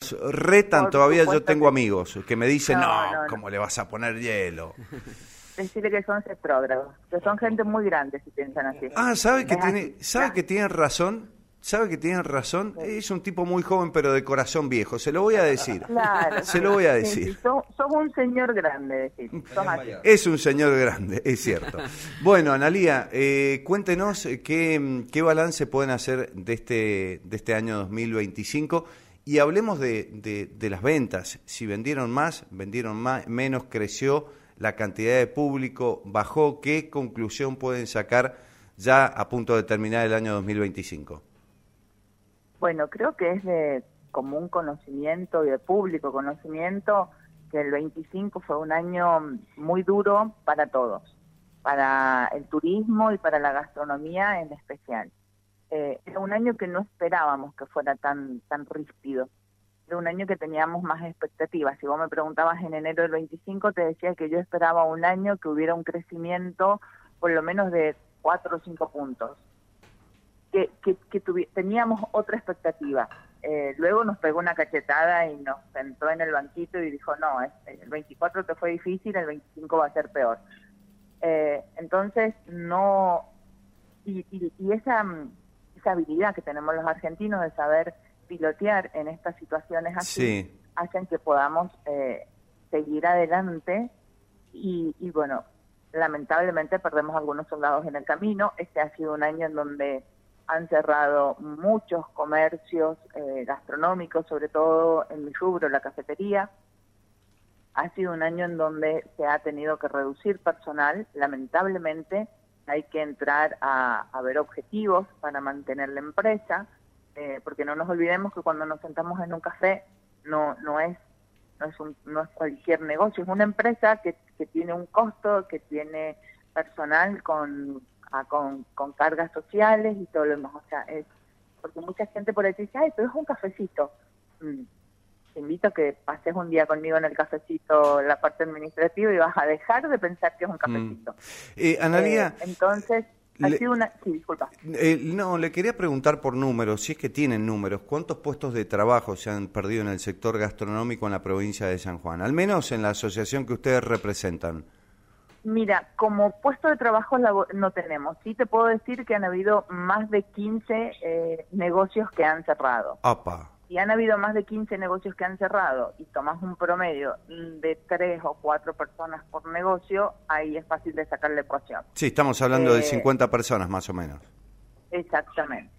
nos retan Por todavía. Yo supuesto tengo que amigos que me dicen, no, no. ¿cómo le vas a poner hielo? Decirle que son retrógrados, que son gente muy grande si piensan así. ¿Sabe que Es así. que tienen razón? ¿Sabe que tienen razón? Es un tipo muy joven, pero de corazón viejo. Se lo voy a decir. Claro. Se lo voy a decir. Sí, sos un señor grande, decir. Sos así. Es un señor grande, es cierto. Bueno, Analía, cuéntenos qué balance pueden hacer de este año 2025 y hablemos de las ventas. Si vendieron más, menos, creció la cantidad de público, bajó. ¿Qué conclusión pueden sacar ya a punto de terminar el año 2025? Bueno, creo que es de común conocimiento y de público conocimiento que el 25 fue un año muy duro para todos, para el turismo y para la gastronomía en especial. Era un año que no esperábamos que fuera tan ríspido. Era un año que teníamos más expectativas. Si vos me preguntabas en enero del 25, te decía que yo esperaba un año que hubiera un crecimiento por lo menos de 4 o 5 puntos. Teníamos otra expectativa. Luego nos pegó una cachetada y nos sentó en el banquito y dijo, no, el 24 te fue difícil, el 25 va a ser peor. Entonces, no... Y esa habilidad que tenemos los argentinos de saber pilotear en estas situaciones así, sí, hacen que podamos seguir adelante y bueno, lamentablemente perdemos algunos soldados en el camino. Este ha sido un año en donde han cerrado muchos comercios gastronómicos, sobre todo en mi rubro, la cafetería. Ha sido un año en donde se ha tenido que reducir personal. Lamentablemente hay que entrar a ver objetivos para mantener la empresa, porque no nos olvidemos que cuando nos sentamos en un café no es cualquier negocio, es una empresa que tiene un costo, que tiene personal con cargas sociales y todo lo demás. O sea, porque mucha gente por ahí dice, ay, pero es un cafecito. Te invito a que pases un día conmigo en el cafecito, la parte administrativa, y vas a dejar de pensar que es un cafecito. Analía, entonces, ha sido una... Sí, disculpa. No, le quería preguntar por números, si es que tienen números, ¿cuántos puestos de trabajo se han perdido en el sector gastronómico en la provincia de San Juan? Al menos en la asociación que ustedes representan. Mira, como puesto de trabajo no tenemos. Sí te puedo decir que han habido más de 15 negocios que han cerrado. ¡Apa! Si han habido más de 15 negocios que han cerrado y tomás un promedio de 3 o 4 personas por negocio, ahí es fácil de sacar la ecuación. Sí, estamos hablando de 50 personas más o menos. Exactamente.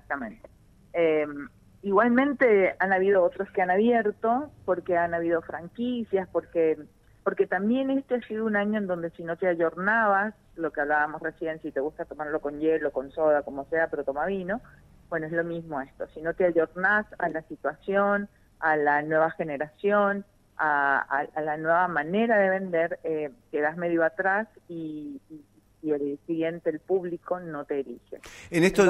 Igualmente han habido otros que han abierto, porque han habido franquicias, porque también este ha sido un año en donde si no te ayornabas, lo que hablábamos recién, si te gusta tomarlo con hielo, con soda, como sea, pero toma vino, bueno, es lo mismo esto. Si no te ayornás a la situación, a la nueva generación, a la nueva manera de vender, quedás medio atrás y el siguiente, el público, no te elige. En esto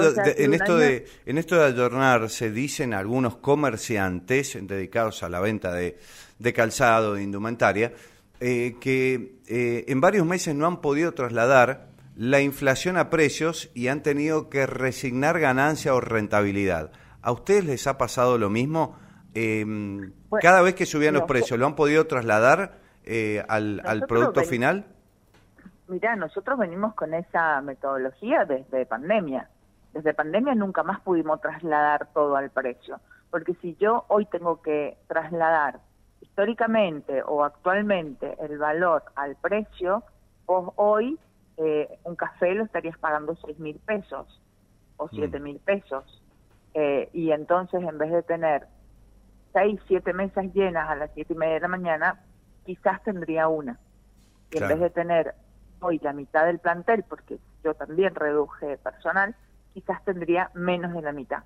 de ayornarse, dicen algunos comerciantes dedicados a la venta de calzado, de indumentaria, que en varios meses no han podido trasladar la inflación a precios y han tenido que resignar ganancia o rentabilidad. ¿A ustedes les ha pasado lo mismo? Bueno, cada vez que subían los precios, ¿lo han podido trasladar al producto final? Mirá, nosotros venimos con esa metodología desde pandemia. Desde pandemia nunca más pudimos trasladar todo al precio. Porque si yo hoy tengo que trasladar históricamente o actualmente el valor al precio, vos hoy un café lo estarías pagando 6.000 pesos o 7.000 pesos. Y entonces en vez de tener 6, 7 mesas llenas a las 7:30 de la mañana, quizás tendría una. Y claro, en vez de tener hoy la mitad del plantel, porque yo también reduje personal, quizás tendría menos de la mitad.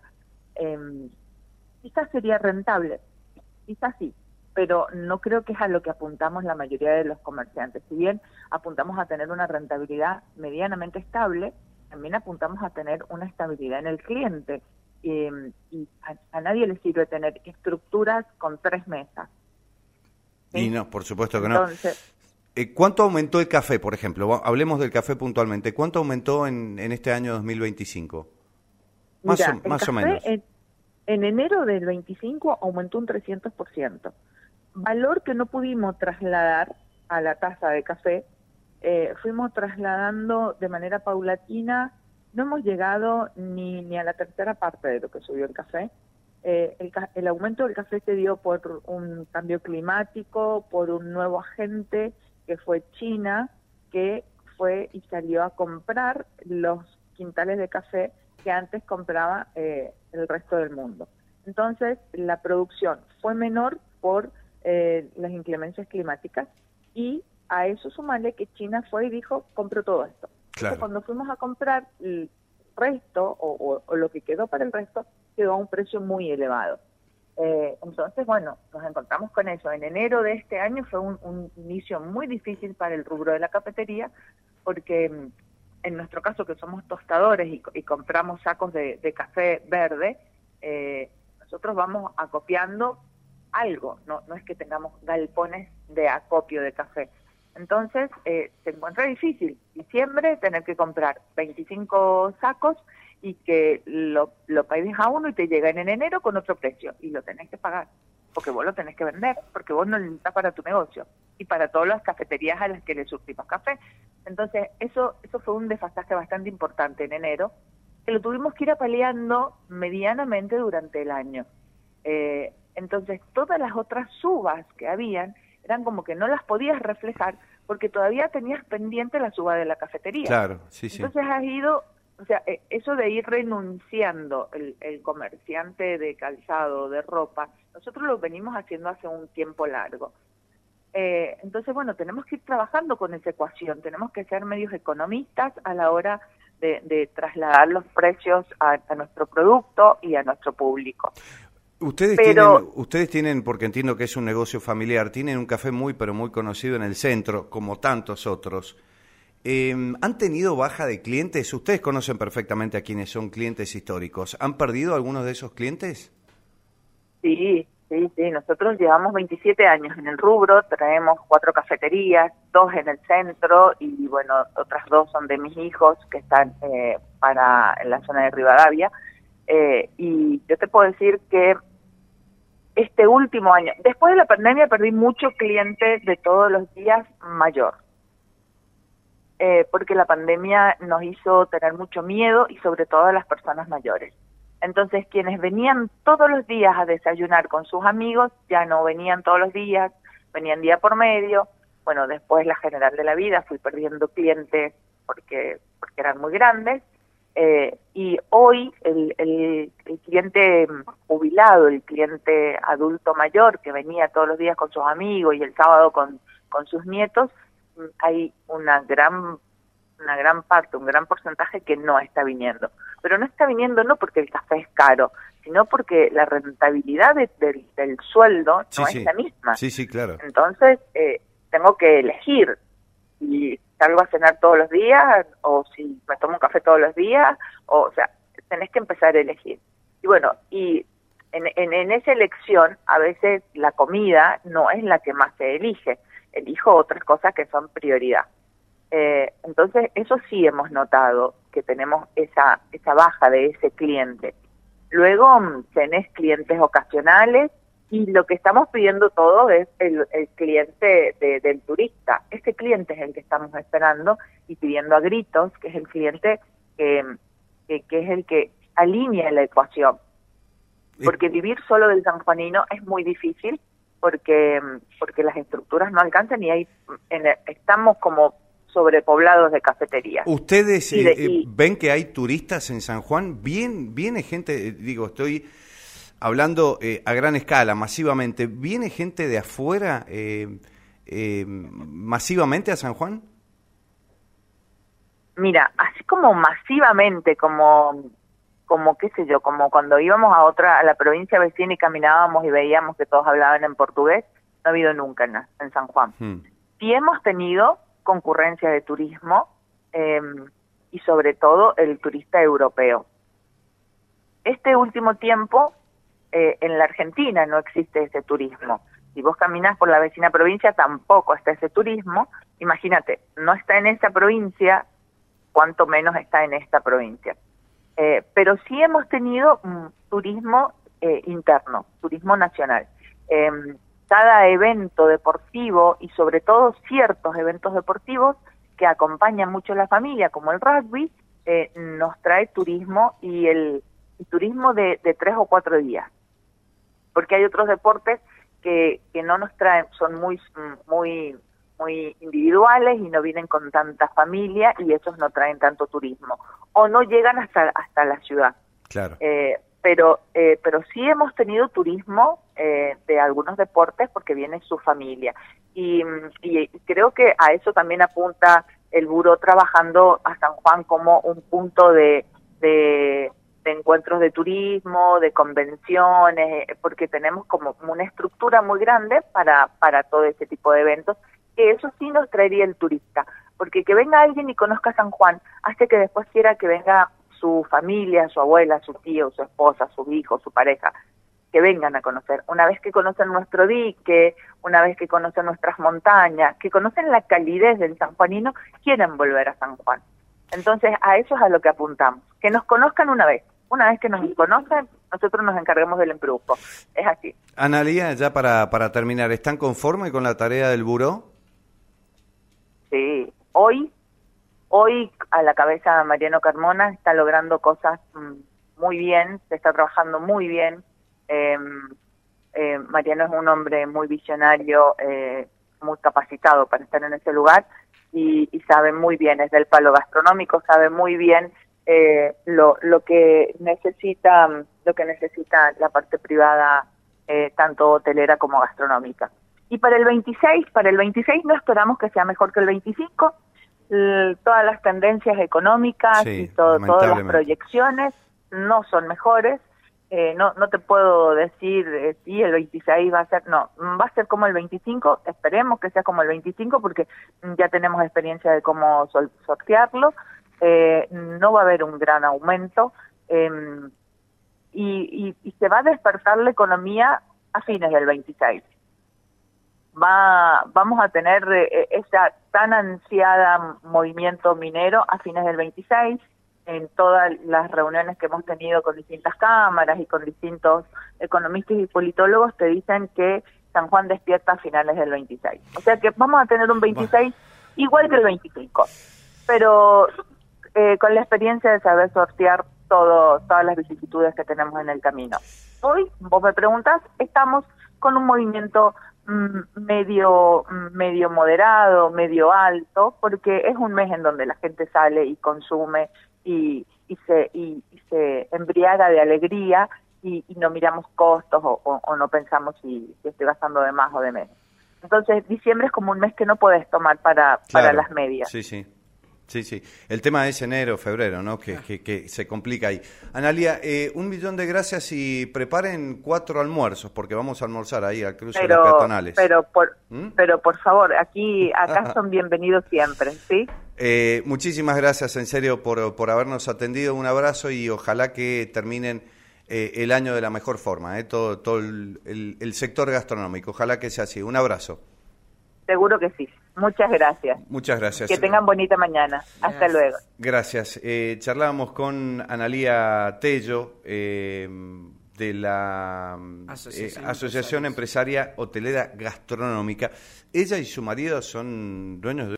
Quizás sería rentable, quizás sí, pero no creo que es a lo que apuntamos la mayoría de los comerciantes. Si bien apuntamos a tener una rentabilidad medianamente estable, también apuntamos a tener una estabilidad en el cliente. Y a nadie le sirve tener estructuras con 3 mesas. ¿Sí? Y no, por supuesto que entonces, no. ¿Cuánto aumentó el café, por ejemplo? Hablemos del café puntualmente. ¿Cuánto aumentó en este año 2025? Más o menos. En enero del 25 aumentó un 300%, valor que no pudimos trasladar a la taza de café. Fuimos trasladando de manera paulatina, no hemos llegado ni a la tercera parte de lo que subió el café. El aumento del café se dio por un cambio climático, por un nuevo agente que fue China, que fue y salió a comprar los quintales de café que antes compraba el resto del mundo. Entonces, la producción fue menor por las inclemencias climáticas, y a eso sumarle que China fue y dijo, compro todo esto. Claro. Entonces, cuando fuimos a comprar el resto, o lo que quedó para el resto, quedó a un precio muy elevado. Entonces, bueno, nos encontramos con eso. En enero de este año fue un inicio muy difícil para el rubro de la cafetería, porque en nuestro caso, que somos tostadores y compramos sacos de café verde, nosotros vamos acopiando algo, no es que tengamos galpones de acopio de café. Entonces, se encuentra difícil, diciembre, tener que comprar 25 sacos y que lo pagues a uno y te llega en enero con otro precio, y lo tenés que pagar, porque vos lo tenés que vender, porque vos no lo necesitas para tu negocio, y para todas las cafeterías a las que le surtimos café. Entonces, eso fue un desfasaje bastante importante en enero, que lo tuvimos que ir apaleando medianamente durante el año. Entonces, todas las otras subas que habían, eran como que no las podías reflejar, porque todavía tenías pendiente la suba de la cafetería. Claro, sí, sí. Entonces has ido, o sea, eso de ir renunciando el comerciante de calzado, de ropa, nosotros lo venimos haciendo hace un tiempo largo. Entonces, bueno, tenemos que ir trabajando con esa ecuación, tenemos que ser medios economistas a la hora de trasladar los precios a nuestro producto y a nuestro público. Ustedes tienen, porque entiendo que es un negocio familiar, tienen un café pero muy conocido en el centro, como tantos otros. ¿Han tenido baja de clientes? Ustedes conocen perfectamente a quienes son clientes históricos. ¿Han perdido algunos de esos clientes? Sí. Nosotros llevamos 27 años en el rubro, traemos 4 cafeterías, 2 en el centro y, bueno, otras 2 son de mis hijos que están en la zona de Rivadavia. Y yo te puedo decir que este último año, después de la pandemia, perdí mucho cliente de todos los días mayor, porque la pandemia nos hizo tener mucho miedo, y sobre todo a las personas mayores. Entonces, quienes venían todos los días a desayunar con sus amigos, ya no venían todos los días, venían día por medio. Bueno, después la general de la vida, fui perdiendo clientes porque eran muy grandes. Y hoy el cliente jubilado, el cliente adulto mayor que venía todos los días con sus amigos y el sábado con sus nietos, hay una gran parte, un gran porcentaje que no está viniendo. Pero no está viniendo no porque el café es caro, sino porque la rentabilidad del sueldo no es la misma. Sí, claro. Entonces, tengo que elegir si salgo a cenar todos los días o si me tomo un café todos los días, o sea, tenés que empezar a elegir. Y bueno, y en esa elección, a veces la comida no es la que más se elige, elijo otras cosas que son prioridad. Entonces, eso sí hemos notado, que tenemos esa baja de ese cliente. Luego tenés clientes ocasionales, y lo que estamos pidiendo todo es el cliente del turista. Este cliente es el que estamos esperando y pidiendo a gritos, que es el cliente que es el que alinea la ecuación. Porque vivir solo del sanjuanino es muy difícil, porque las estructuras no alcanzan y estamos como sobrepoblados de cafeterías. ¿Ustedes ven que hay turistas en San Juan? ¿Viene gente, estoy hablando a gran escala, masivamente, ¿viene gente de afuera masivamente a San Juan? Mira, así como masivamente, como qué sé yo, como cuando íbamos a la provincia vecina y caminábamos y veíamos que todos hablaban en portugués, no ha habido nunca en San Juan. Sí hemos tenido concurrencia de turismo, y sobre todo el turista europeo. Este último tiempo, en la Argentina no existe ese turismo. Si vos caminás por la vecina provincia, tampoco está ese turismo. Imagínate, no está en esa provincia, cuanto menos está en esta provincia. Pero sí hemos tenido turismo interno, turismo nacional. Cada evento deportivo y sobre todo ciertos eventos deportivos que acompañan mucho a la familia, como el rugby, nos trae turismo y turismo de 3 o 4 días. Porque hay otros deportes que no nos traen, son muy individuales y no vienen con tanta familia y esos no traen tanto turismo. O no llegan hasta la ciudad. Claro. Pero sí hemos tenido turismo de algunos deportes porque viene su familia. Y creo que a eso también apunta el buró, trabajando a San Juan como un punto de encuentros de turismo, de convenciones, porque tenemos como una estructura muy grande para todo ese tipo de eventos, que eso sí nos traería el turista, porque que venga alguien y conozca San Juan hace que después quiera que venga su familia, su abuela, su tío, su esposa, sus hijos, su pareja, que vengan a conocer. Una vez que conocen nuestro dique, una vez que conocen nuestras montañas, que conocen la calidez del sanjuanino, quieren volver a San Juan. Entonces, a eso es a lo que apuntamos, que nos conozcan una vez. Una vez que nos conocen, nosotros nos encarguemos del embrujo. Es así. Analía, ya para terminar, ¿están conformes con la tarea del buró? Sí. Hoy a la cabeza de Mariano Carmona está logrando cosas muy bien, se está trabajando muy bien. Mariano es un hombre muy visionario, muy capacitado para estar en ese lugar y sabe muy bien, es del palo gastronómico, sabe muy bien lo que necesita la parte privada, tanto hotelera como gastronómica. Y para el 26 no esperamos que sea mejor que el 25. Todas las tendencias económicas y todas las proyecciones no son mejores. No te puedo decir si el 26 va a ser, no, va a ser como el 25, esperemos que sea como el 25 porque ya tenemos experiencia de cómo sortearlo. No va a haber un gran aumento y se va a despertar la economía a fines del 26. Vamos a tener esa tan ansiada movimiento minero a fines del 26. En todas las reuniones que hemos tenido con distintas cámaras y con distintos economistas y politólogos te dicen que San Juan despierta a finales del 26. O sea que vamos a tener un 26 igual que el 25, pero con la experiencia de saber sortear todas las vicisitudes que tenemos en el camino. Hoy, vos me preguntás, estamos con un movimiento medio moderado, medio alto, porque es un mes en donde la gente sale y consume y se embriaga de alegría y no miramos costos o no pensamos si estoy gastando de más o de menos. Entonces, diciembre es como un mes que no puedes tomar para las medias. Sí. El tema es enero, febrero, ¿no? Que se complica ahí. Analía, 1.000.000 de gracias y preparen 4 almuerzos, porque vamos a almorzar ahí al cruce de las peatonales. Pero por favor, acá son bienvenidos siempre, ¿sí? Muchísimas gracias, en serio, por habernos atendido. Un abrazo y ojalá que terminen el año de la mejor forma, todo el sector gastronómico. Ojalá que sea así. Un abrazo. Seguro que sí. Muchas gracias. Muchas gracias. Que tengan bonita mañana. Hasta luego. Gracias. Charlábamos con Analía Tello de la Asociación Empresaria Hotelera Gastronómica. Ella y su marido son dueños de